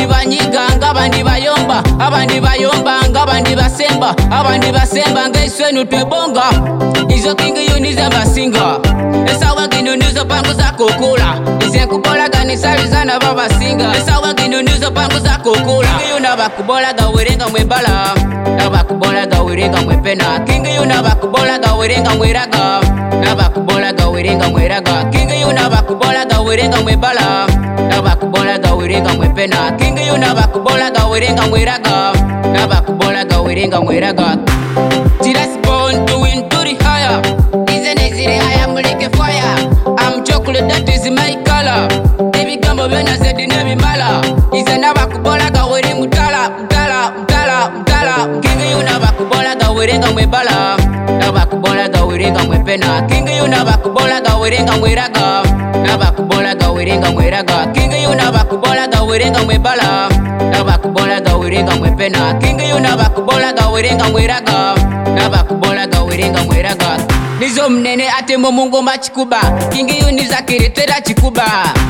abandi banyiga ngabandi bayomba, abandi bayomba ngabandi basemba, abandi basemba ngaiswenu twebonga. Izo King Uniza basinga esawa gino nizo pangu za kukula, ize kubola ganisalizana babasinga esawa gino nizo pangu za kukula. King Yuna bakubola gawerenga mwebala, nabakubola gawerenga mwepena. King Yuna bakubola gawerenga mweraga, nabakubola gawerenga mweraga. King Yuna bakubola gawerenga mwebala, nabakubola gawerenga mwepena. King Yuna bakubola gawerenga mweraga, nabakubola gawerenga mweraga. Just born to win to the higher, isn't easy I am like a fire. I'm chocolate that is my color. Baby gambo bena zedi nebi mala, ize nabakubola gawere mutala, mutala, mutala, mutala. King Yuna bakubola gawerenga mwebala, nabakubola gawerenga mwepena. King Yuna bakubola gawerenga mweraga, nabakubola gawerenga mweraga. King Yuna bakubola gawerenga mwebala, nabakubola gawerenga mwepena. King Yuna bakubola gawerenga mweraga, nabakubola gawerenga mweraga. Nizo mnene ate Mungu machikuba, King Yuniza kiretera chikuba,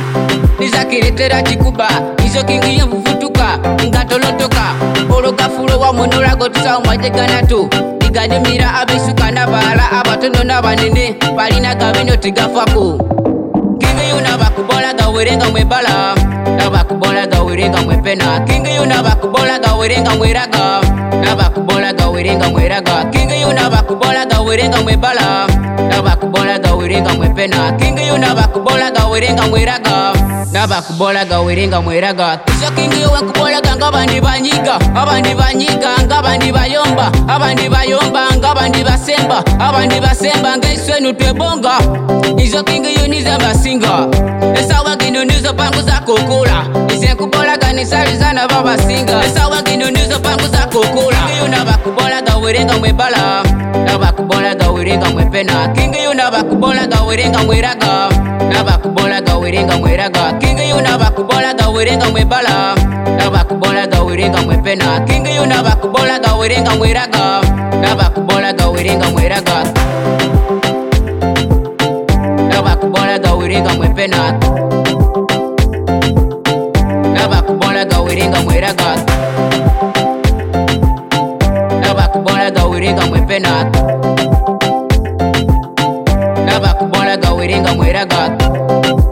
niza kiretera chikuba. Izo King Yumvutuka ingatolotoka, ologafulo wa monolago tusa mwajegana tu. Igadimira abisuka nabala abatono nabanene, balina gabino tigafaku. King Yuna bakubola gawerenga mwebala, nabakubola gawerenga mwepena. King Yuna bakubola gawerenga mweraga, nabakubola gawerenga mweraga. King Yuna bakubola gawerenga mwebala, nabakubola gawerenga mwepena. King Yuna bakubola gawerenga mweraga, nabakubola gawerenga mweraga. Izo King Yuna kubola ngabandi banyiga, abandi banyiga ngabandi bayomba, abandi bayomba ngabandi basemba, abandi basemba ngaiswenu twebonga. Izo King Uniza basinga esawa gino nizo pangu za kukula, ize kubola ganisalizana babasinga esawa gino nizo pangu za kukula. King Yuna bakubola gawerenga mwebala, nabakubola gawerenga mwepena. King Yuna bakubola gawerenga mweraga, nabakubola gawerenga mweraga. King Yuna bakubola gawerenga mwebala, nabakubola gawerenga mwepena. King Yuna bakubola gawerenga mweraga, nabakubola gawerenga mweraga, nabakubola gawerenga mwepena, nabakubola gawerenga mweraga, nabakubola gawerenga mwepena, nabakubola gawerenga mweraga.